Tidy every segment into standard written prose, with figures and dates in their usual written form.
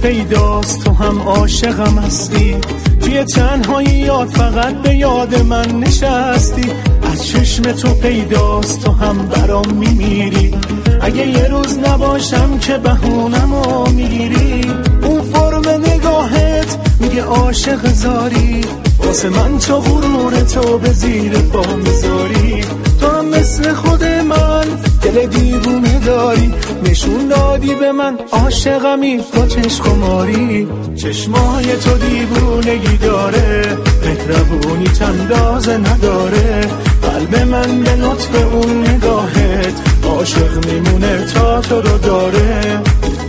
پیداست تو هم عاشقم هستی، توی تنهاییات فقط به یاد من نشستی. از چشم تو پیداست تو هم برام میمیری، اگه یه روز نباشم که بهونمو میگیری. اون فرم نگاهت میگه عاشق زاری، واسه من تو غرور تو به زیر پا میذاری. تو هم مثل خود من دل دیوونه داری، نشون دادی به من عاشقمی با چشم خماری. چشمای تو دیوونگی داره، مهربونی اندازه نداره. قلب من به لطف اون نگاهت عاشق میمونه تا تو رو داره.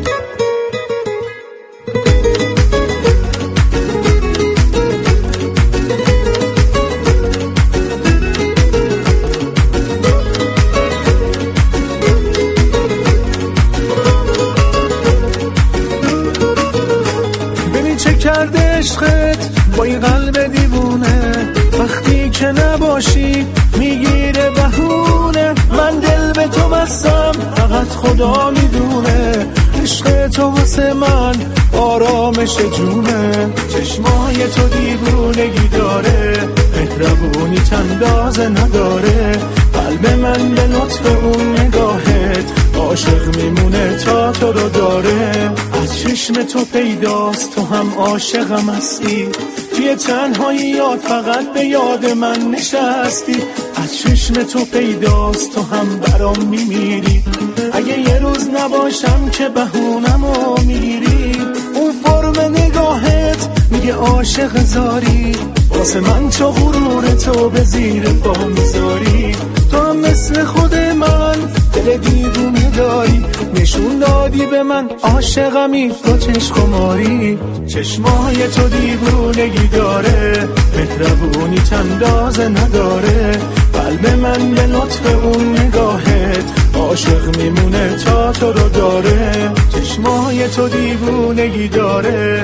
کرده عشقت با این قلب دیوونه، وقتی که نباشی میگیره بهونه. من دل به تو بستم فقط خدا میدونه، عشق تو واسه من آرامش جونه. چشمای تو دیوونگی داره، مهربونی اندازه نداره. قلب من به لطف اون نگاهت عاشق میمونه تا تو رو داره. از چشم تو پیداست تو هم عاشقم هستی، توی تنهاییات فقط به یاد من نشستی. از چشم تو پیداست تو هم برام میمیری، اگه یه روز نباشم که بهونمو میگیری. اون فرم نگاهت میگه عاشق زاری، واسه من تو غرور تو به زیر پا میذاری. تو هم مثل خود من دل دیوونه داری، نشون دادی به من عاشقمی با چشم خماری. چشمای تو دیوونگی داره، مهربونی اندازه نداره. قلب من به لطف اون نگاهت عاشق میمونه تا تو رو داره. چشمای تو دیوونگی داره،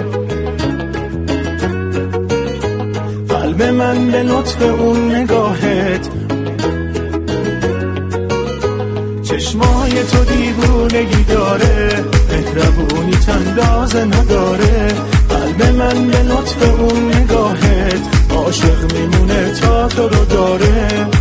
قلب من به لطف اون نگاهت. چشمای تو دیوونگی داره، مهربونی اندازه نداره. قلب من به لطف اون نگاهت عاشق میمونه تا تو رو داره.